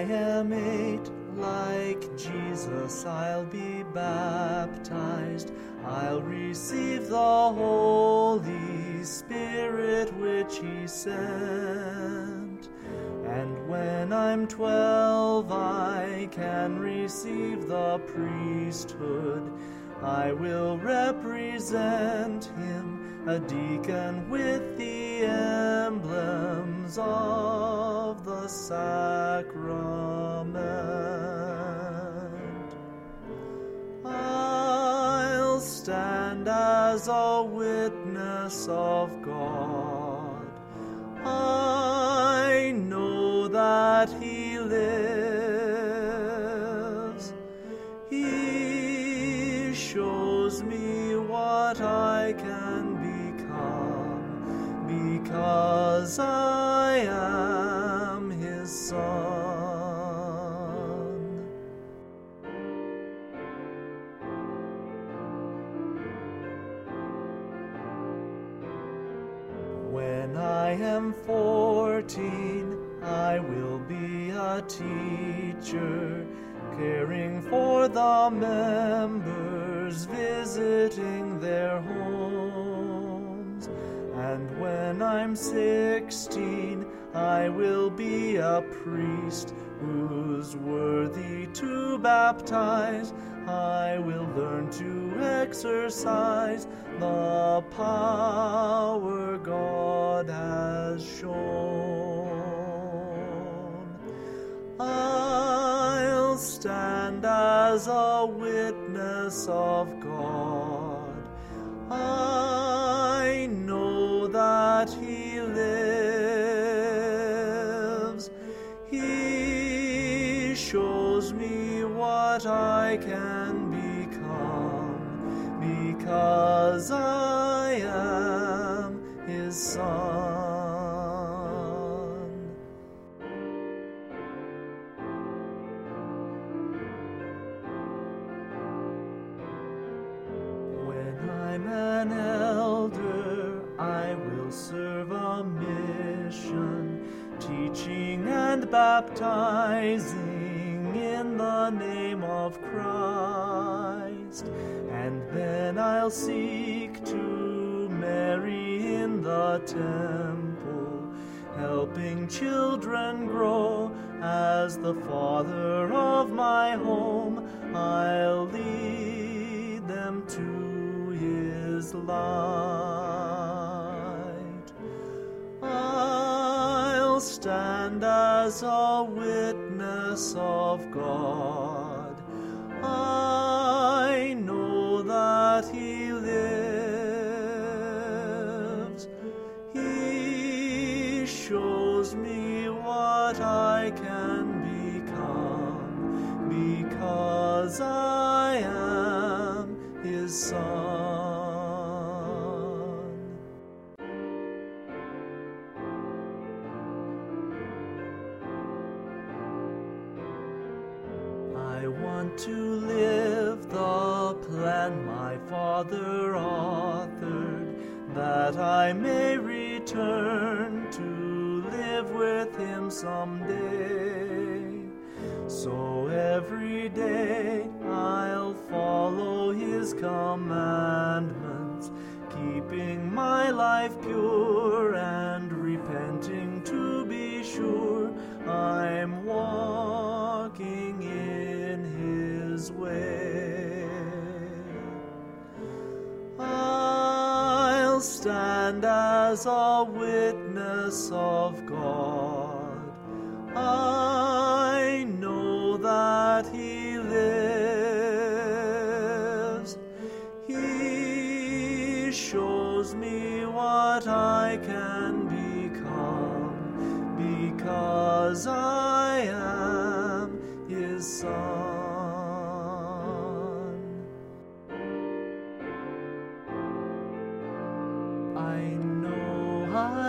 am 8, like Jesus I'll be baptized. I'll receive the Holy Spirit which He sent. And when I'm 12, I can receive the priesthood. I will represent Him, a deacon with the emblems of the sacrament. I'll stand as a witness of God. I know that He lives. He shows me what I can become, because I am His son. When I am 14, I will be a teacher, caring for the members, visiting their homes. And when I'm 16, I will be a priest who's worthy to baptize. I will learn to exercise the power God has shown. I'll stand as a witness of God. I know that He lives. He shows me what I can become, because I am His son. When I'm an elder, I will serve a mission, teaching and baptizing in the name of Christ. And then I'll seek to marry in the temple, helping children grow. As the father of my home, I'll lead them to His light. I'll stand as a witness of God. I know that He lives. He shows me what I can become, because I am His son. I want to live the plan my Father authored, that I may return to live with Him someday. So every day I'll follow His commandments, keeping my life pure and repenting to be sure I'm walking in His way. I'll stand as a witness of God. I know that He lives. He shows me what I can become, because I am His son. I know I